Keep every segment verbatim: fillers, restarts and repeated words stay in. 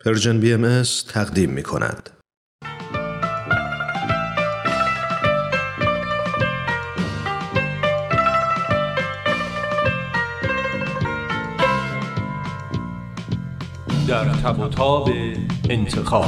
پرژن بی ام اس تقدیم می کند. در تب و تاب انتخاب.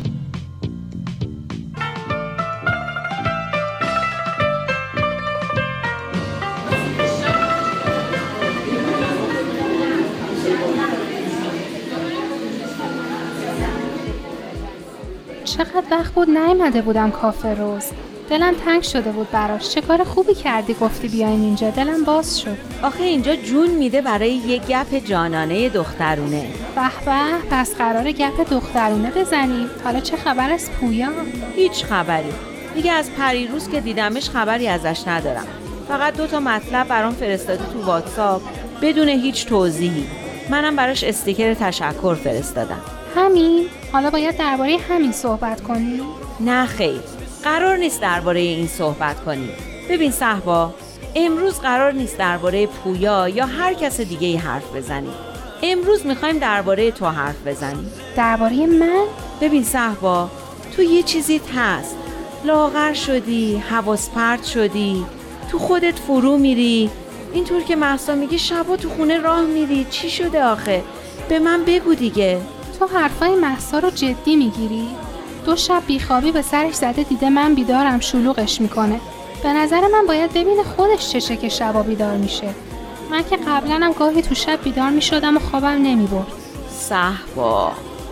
چقدر وقت بود نیامده بودم کافه روز. دلم تنگ شده بود براش. چه کار خوبی کردی گفتی بیاین اینجا، دلم باز شد. آخه اینجا جون میده برای یه گپ جانانه دخترونه. به به، پس قراره گپ دخترونه بزنیم. حالا چه خبر از پویا؟ هیچ خبری. دیگه از پریروز که دیدمش خبری ازش ندارم. فقط دو تا مطلب برام فرستاده تو واتساپ بدون هیچ توضیحی. منم براش استیکر تشکر فرستادم. همین؟ حالا باید درباره همین صحبت کنی؟ نه خیر، قرار نیست درباره این صحبت کنیم. ببین صحبا، امروز قرار نیست درباره پویا یا هر کس دیگه ای حرف بزنیم. امروز میخوایم درباره تو حرف بزنیم. درباره من؟ ببین صحبا، تو یه چیزیت هست. لاغر شدی، حواس پرت شدی، تو خودت فرو میری. اینطور که مهسا میگه شبا تو خونه راه میری. چی شده آخه؟ به من بگو دیگه. تو حرفای مهسا رو جدی میگیری؟ دو شب بیخوابی به سرش زده، دیده من بیدارم شلوغش میکنه. به نظر من باید ببینه خودش چشه که شبا بیدار میشه. من که قبلا هم گاهی تو شب بیدار میشدم و خوابم نمیبرد. صحبا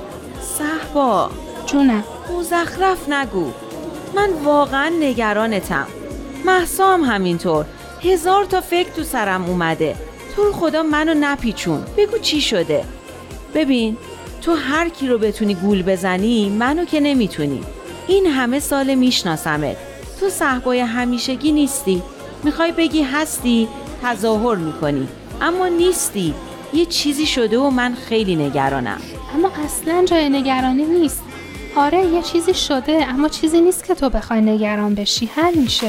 صحبا جونم. مزخرف نگو. من واقعا نگرانتم. مهسا هم همینطور. هزار تا فکر تو سرم اومده. تو رو خدا منو نپیچون. بگو چی شده؟ ببین، تو هر کی رو بتونی گول بزنی، منو که نمیتونی. این همه سال میشناسمت. تو صحبای همیشگی نیستی. میخوای بگی هستی، تظاهر میکنی، اما نیستی. یه چیزی شده و من خیلی نگرانم. اما اصلا جای نگرانی نیست. آره یه چیزی شده، اما چیزی نیست که تو بخوای نگران بشی. حل میشه.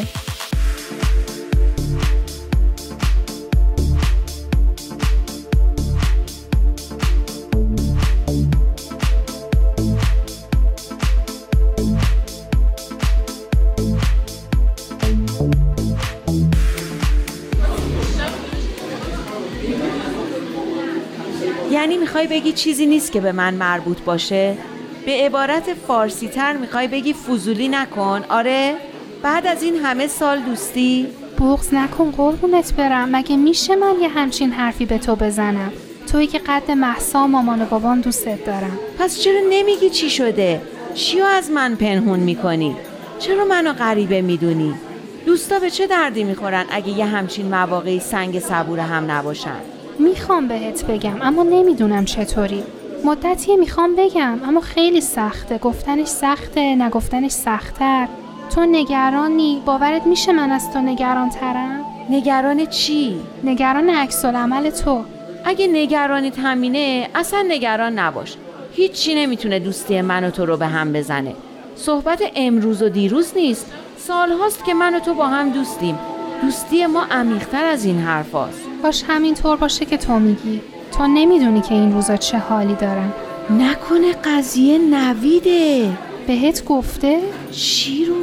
یعنی میخوای بگی چیزی نیست که به من مربوط باشه؟ به عبارت فارسی تر میخوای بگی فضولی نکن؟ آره؟ بعد از این همه سال دوستی؟ بغض نکن قربونت برم. مگه میشه من یه همچین حرفی به تو بزنم؟ تویی که قد مهسا مامان و بابام دوستت دارم. پس چرا نمیگی چی شده؟ چیو از من پنهون میکنی؟ چرا منو غریبه میدونی؟ دوستا به چه دردی میخورن اگه یه همچین مواقعی سنگ صبور هم نباشن؟ میخوام بهت بگم اما نمیدونم چطوری. مدتیه میخوام بگم اما خیلی سخته. گفتنش سخته، نگفتنش سخت‌تر. تو نگرانی. باورت میشه من از تو نگران ترم؟ نگران چی؟ نگران عکس‌العمل تو. اگه نگرانیت همینه اصلا نگران نباش. هیچی نمیتونه دوستی من و تو رو به هم بزنه. صحبت امروز و دیروز نیست. سال هاست که من و تو با هم دوستیم. دوستی ما عمیق‌تر از این حرف هاست. باش همینطور باشه که تو میگی. تو نمیدونی که این روزا چه حالی دارم. نکنه قضیه نویده؟ بهت گفته؟ چی رو؟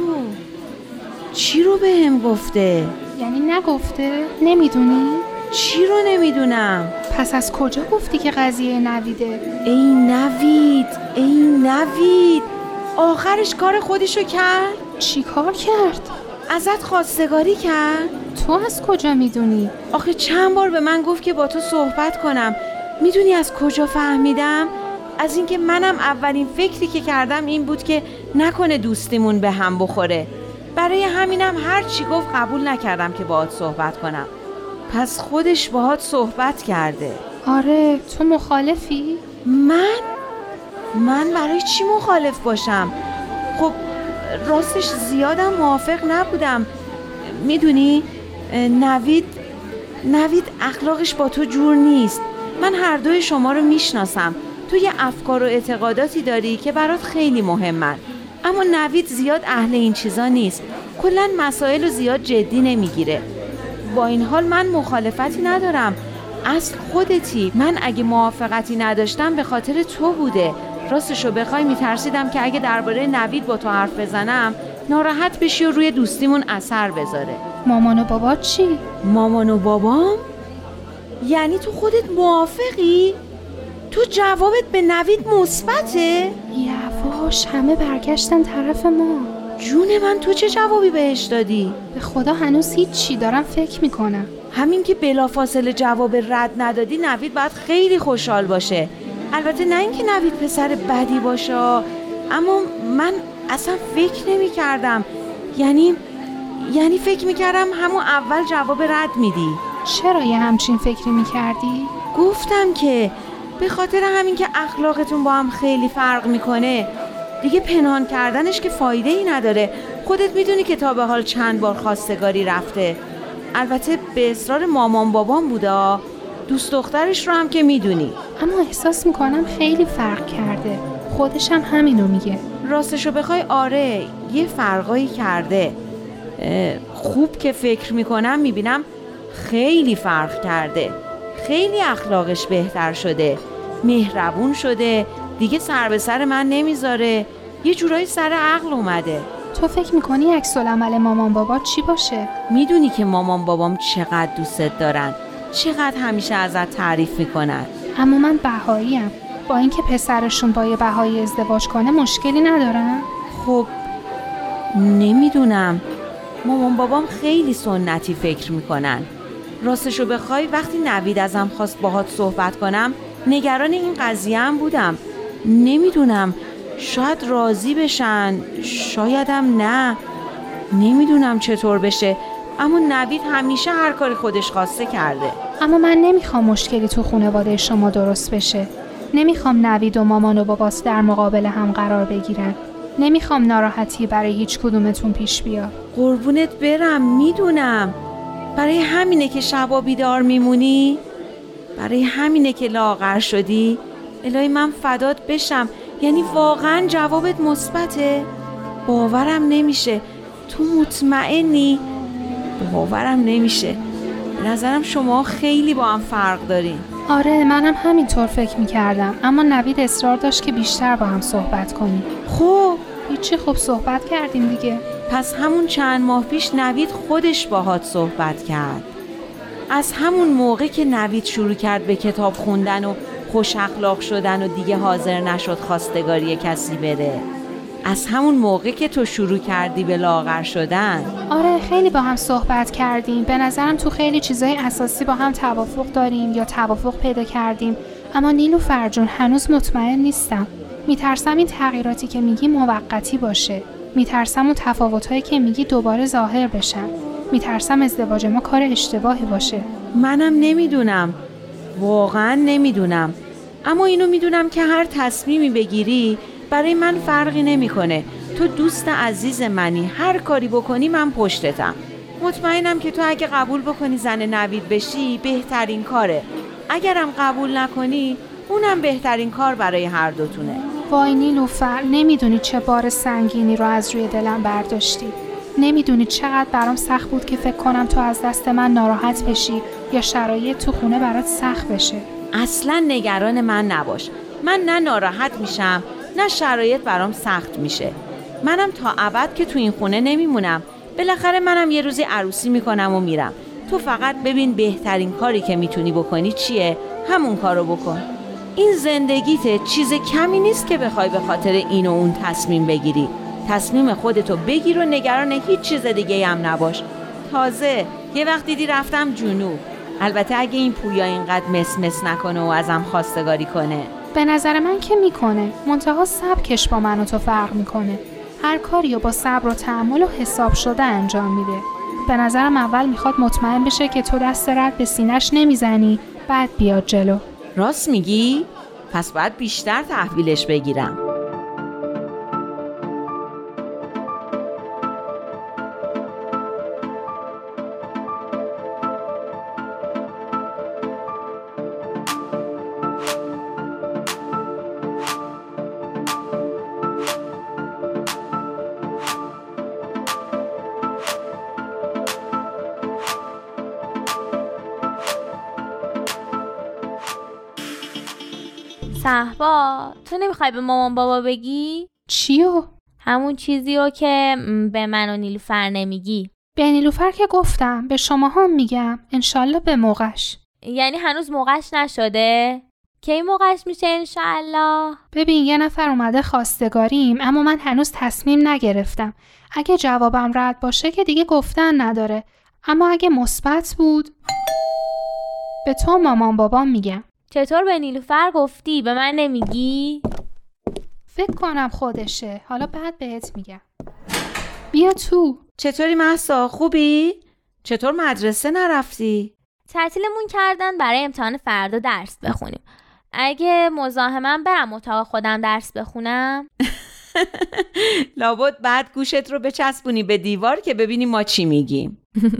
چی رو به هم گفته؟ یعنی نگفته؟ نمیدونی؟ چی رو نمیدونم؟ پس از کجا گفتی که قضیه نویده؟ ای نوید، ای نوید، آخرش کار خودشو کرد؟ چی کار کرد؟ ازت خواستگاری کرد؟ تو از کجا میدونی؟ آخه چند بار به من گفت که با تو صحبت کنم. میدونی از کجا فهمیدم؟ از اینکه منم اولین فکری که کردم این بود که نکنه دوستیمون به هم بخوره. برای همینم هر چی گفت قبول نکردم که باهات صحبت کنم. پس خودش باهات صحبت کرده. آره. تو مخالفی؟ من؟ من برای چی مخالف باشم؟ خب راستش زیادم موافق نبودم. میدونی نوید نوید اخلاقش با تو جور نیست. من هر دوی شما رو میشناسم. تو یه افکار و اعتقاداتی داری که برات خیلی مهمن، اما نوید زیاد اهل این چیزا نیست. کلاً مسائل رو زیاد جدی نمیگیره. با این حال من مخالفتی ندارم. اصل خودتی. من اگه موافقتی نداشتم به خاطر تو بوده. راستشو بخوای میترسیدم که اگه درباره نوید با تو حرف بزنم ناراحت بشی و روی دوستیمون اثر بذاره. مامان و بابا چی؟ مامان و بابام؟ یعنی تو خودت موافقی؟ تو جوابت به نوید مثبته؟ یواش، همه برگشتن طرف ما. جون من، تو چه جوابی بهش دادی؟ به خدا هنوز هیچ چی، دارم فکر میکنم. همین که بلافاصله جواب رد ندادی نوید باید خیلی خوشحال باشه. البته نه اینکه نوید پسر بدی باشه، اما من اصلا فکر نمی کردم. یعنی یعنی فکر می کردم همون اول جواب رد میدی. چرا یه همچین فکری می کردی؟ گفتم که به خاطر همین که اخلاقتون با هم خیلی فرق میکنه، دیگه پنهان کردنش که فایده ای نداره. خودت میدونی که تا به حال چند بار خواستگاری رفته. البته به اصرار مامان بابام بوده، دوست دخترش رو هم که میدونی. اما احساس میکنم خیلی فرق کرده. خودش هم همینو میگه. راستشو بخوای آره، یه فرقایی کرده. خوب که فکر میکنم میبینم خیلی فرق کرده. خیلی اخلاقش بهتر شده، مهربون شده، دیگه سر به سر من نمیذاره، یه جورایی سر عقل اومده. تو فکر میکنی عکس العمل مامان بابا چی باشه؟ میدونی که مامان بابام چقدر دوستت دارن، چقدر همیشه ازت تعریف میکنن. اما من بهاییم، با اینکه پسرشون با یه بهایی ازدواج کنه مشکلی ندارن؟ خب نمیدونم، مامان بابام خیلی سنتی فکر میکنن. راستشو بخوای وقتی نوید ازم خواست باهات صحبت کنم نگران این قضیه هم بودم. نمیدونم، شاید راضی بشن، شایدم نه، نمیدونم چطور بشه. اما نوید همیشه هر کاری خودش خواسته کرده. اما من نمیخوام مشکلی تو خانواده شما درست بشه. نمیخوام نوید و مامان و بابات در مقابل هم قرار بگیرن. نمیخوام ناراحتی برای هیچ کدومتون پیش بیاد. قربونت برم، میدونم. برای همینه که شبا بیدار میمونی؟ برای همینه که لاغر شدی؟ الهی من فدات بشم. یعنی واقعا جوابت مثبته؟ باورم نمیشه. تو مطمئنی؟ باورم نمیشه. به نظرم شما خیلی با هم فرق دارین. آره، منم همینطور فکر میکردم، اما نوید اصرار داشت که بیشتر با هم صحبت کنیم. خب هیچی، خوب صحبت کردیم دیگه. پس همون چند ماه پیش نوید خودش باهات صحبت کرد. از همون موقع که نوید شروع کرد به کتاب خوندن و خوش اخلاق شدن و دیگه حاضر نشد خواستگاری کسی بره. از همون موقع که تو شروع کردی به لاغر شدن. آره، خیلی با هم صحبت کردیم. به نظرم تو خیلی چیزای اساسی با هم توافق داریم یا توافق پیدا کردیم. اما نیلوفر جون، هنوز مطمئن نیستم. میترسم این تغییراتی که میگی موقتی باشه. میترسم اون تفاوتایی که میگی دوباره ظاهر بشن. میترسم ازدواج ما کار اشتباهی باشه. منم نمیدونم، واقعا نمیدونم. اما اینو میدونم که هر تصمیمی بگیری برای من فرقی نمیکنه. تو دوست عزیز منی، هر کاری بکنی من پشتتم. مطمئنم که تو اگه قبول بکنی زن نوید بشی بهترین کاره. اگرم قبول نکنی اونم بهترین کار برای هر دوتونه. وای نیلوفر، نمیدونی چه بار سنگینی رو از روی دلم برداشتی. نمیدونی چقدر برام سخت بود که فکر کنم تو از دست من ناراحت بشی یا شرایط تو خونه برات سخت بشه. اصلا نگران من نباش. من نه ناراحت میشم نه شرایط برام سخت میشه. منم تا ابد که تو این خونه نمیمونم. بالاخره منم یه روزی عروسی میکنم و میرم. تو فقط ببین بهترین کاری که میتونی بکنی چیه، همون کارو بکن. این زندگیته، چیز کمی نیست که بخوای به خاطر این و اون تصمیم بگیری. تصمیم خودتو بگیر و نگران هیچ چیز دیگه هم نباش. تازه یه وقت دیدی رفتم جنوب. البته اگه این پویا اینقدر مس مس نکنه و ازم خواستگاری کنه. به نظر من که میکنه، منتها سبکش با من و تو فرق میکنه. هر کاری رو با صبر و تحمل و حساب شده انجام میده. به نظرم اول میخواد مطمئن بشه که تو دست رد به سینش نمیزنی، بعد بیاد جلو. راست میگی؟ پس باید بیشتر تحویلش بگیرم. صحبا، تو نمیخوای به مامان بابا بگی؟ چیو؟ همون چیزیو که به من و نیلوفر نمیگی. به نیلوفر که گفتم، به شما هم میگم، انشالله به موقعش. یعنی هنوز موقعش نشده؟ کی موقعش میشه انشالله؟ ببین یه نفر اومده خواستگاریم، اما من هنوز تصمیم نگرفتم. اگه جوابم رد باشه که دیگه گفتن نداره، اما اگه مثبت بود به تو مامان بابام میگم. چطور به نیلوفر گفتی؟ به من نمیگی؟ فکر کنم خودشه، حالا بعد بهت میگم. بیا تو. چطوری مهسا؟ خوبی؟ چطور مدرسه نرفتی؟ تعطیلمون کردن برای امتحان فردا درس بخونیم. اگه مزاحمم برم اتاق خودم درس بخونم؟ لابد بعد گوشت رو بچسبونی به دیوار که ببینی ما چی میگیم.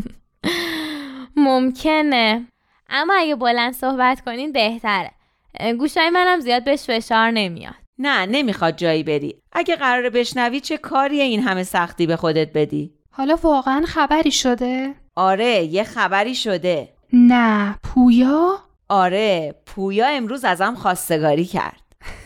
ممکنه، اما اگه بلند صحبت کنین بهتره. گوشای منم زیاد بهش فشار نمیاد. نه نمیخواد جایی بری. اگه قراره بشنوی چه کاریه این همه سختی به خودت بدی؟ حالا واقعا خبری شده؟ آره یه خبری شده. نه پویا؟ آره پویا امروز ازم خواستگاری کرد.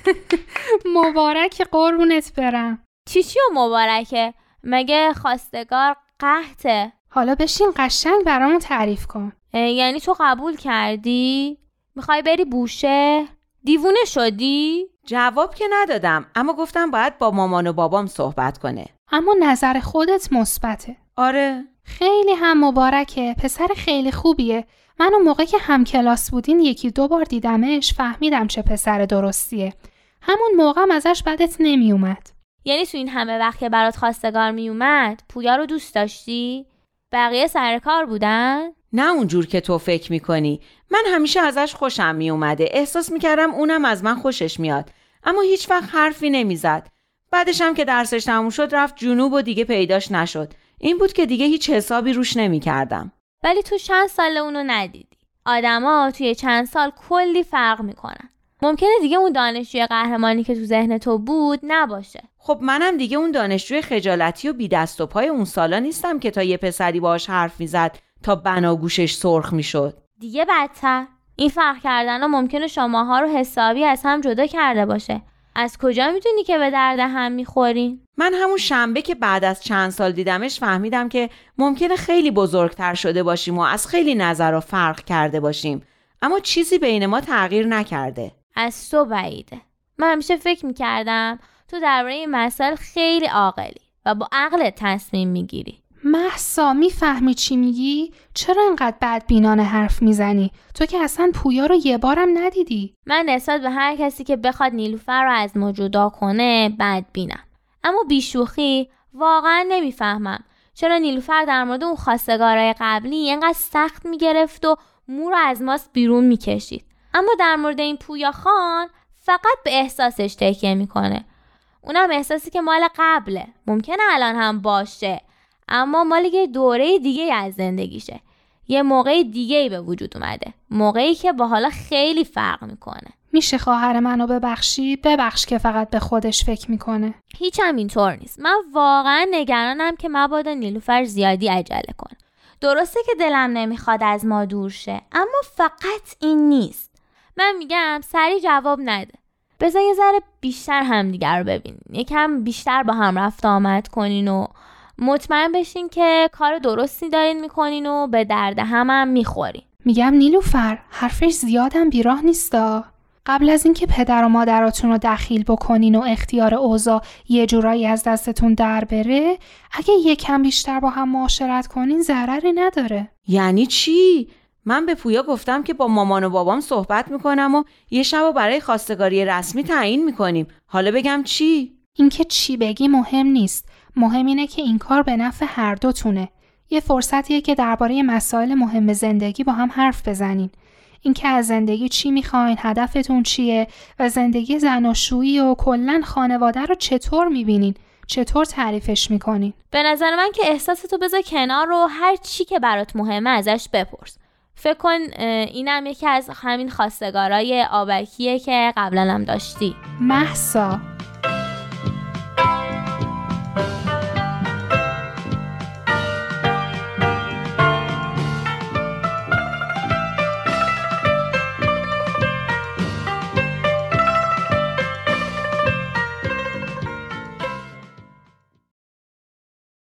مبارک، قربونت برم. چی چی و مبارکه؟ مگه خواستگار قحطه؟ حالا بشین قشنگ برامون تعریف کن. یعنی تو قبول کردی؟ میخوای بری بوشه؟ دیوونه شدی؟ جواب که ندادم، اما گفتم باید با مامان و بابام صحبت کنه. اما نظر خودت مثبته. آره خیلی هم مبارکه، پسر خیلی خوبیه. من اون موقع که هم کلاس بودین یکی دو بار دیدمش، فهمیدم چه پسر درستیه. همون موقعم ازش بدت نمی اومد. یعنی تو این همه وقت که برات خواستگار می اومد پویا رو دوست داشتی؟ بقیه سر کار بودن؟ نه اونجور که تو فکر میکنی. من همیشه ازش خوشم می اومده. احساس میکردم اونم از من خوشش میاد. اما هیچ وقت حرفی نمیزد. بعدش هم که درسش تموم شد رفت جنوب و دیگه پیداش نشد. این بود که دیگه هیچ حسابی روش نمیکردم. ولی تو چند سال اونو ندیدی. آدما توی چند سال کلی فرق میکنن. ممکنه دیگه اون دانشجوی قهرمانی که تو ذهن تو بود نباشه. خب منم دیگه اون دانشجوی خجالتی و بی دست و پای اون سالا نیستم که تا یه پسری باهاش حرف میزد تا بناگوشش سرخ میشد. دیگه بدتر. این فرق کردن ها ممکنه شماها رو حسابی از هم جدا کرده باشه. از کجا میدونی که به درد هم میخورین؟ من همون شنبه که بعد از چند سال دیدمش فهمیدم که ممکنه خیلی بزرگتر شده باشیم و از خیلی نظرها فرق کرده باشیم، اما چیزی بین ما تغییر نکرده. از تو بعیده. من همیشه فکر میکردم تو درباره این مسائل خیلی عاقلی و با عقل تصمیم میگیری. مهسا میفهمی چی میگی؟ چرا انقدر بدبینانه حرف میزنی؟ تو که اصلا پویا رو یه بارم ندیدی. من نسبت به هر کسی که بخواد نیلوفر رو از ما جدا کنه بدبینم. اما بیشوخی واقعا نمیفهمم چرا نیلوفر در مورد اون خواستگارای قبلی اینقدر سخت میگرفت و مو رو از ماست بیرون میکشید، اما در مورد این پویا خان فقط به احساسش تکیه میکنه. اونم احساسی که مال قبله، ممکنه الان هم باشه، اما مال یه دوره دیگه از زندگیشه. یه موقع دیگه‌ای به وجود اومده، موقعی که با حالا خیلی فرق میکنه. میشه خواهر منو ببخشی؟ ببخش که فقط به خودش فکر میکنه. هیچ هم اینطور نیست. من واقعا نگرانم که مبادا نیلوفر زیادی عجله کنه. درسته که دلم نمیخواد از ما دور شه، اما فقط این نیست. من میگم سریع جواب نده. بذار یه ذره بیشتر همدیگر رو ببینین، یکم بیشتر با هم رفت آمد کنین و مطمئن بشین که کار درستی دارین میکنین و به درد هم هم میخورین. میگم نیلوفر حرفش زیادم بیراه نیستا. قبل از اینکه پدر و مادراتون رو دخیل بکنین و اختیار اوضاع یه جورایی از دستتون در بره، اگه یکم بیشتر با هم معاشرت کنین ضرری نداره. یعنی چی؟ من به پویا گفتم که با مامان و بابام صحبت میکنم و یه شب برای خواستگاری رسمی تعیین میکنیم. حالا بگم چی؟ اینکه چی بگی مهم نیست. مهم اینه که این کار به نفع هر دوتونه. یه فرصتیه که درباره مسائل مهم زندگی با هم حرف بزنین. اینکه از زندگی چی میخواین، هدفتون چیه و زندگی زناشویی و کلاً خانواده رو چطور میبینین، چطور تعریفش میکنین. به نظر من که احساستو بذار کنار و هر چی که برات مهمه ازش بپرس. فکر کن اینم یکی از همین خواستگارای آبکیه که قبلا هم داشتی. مهسا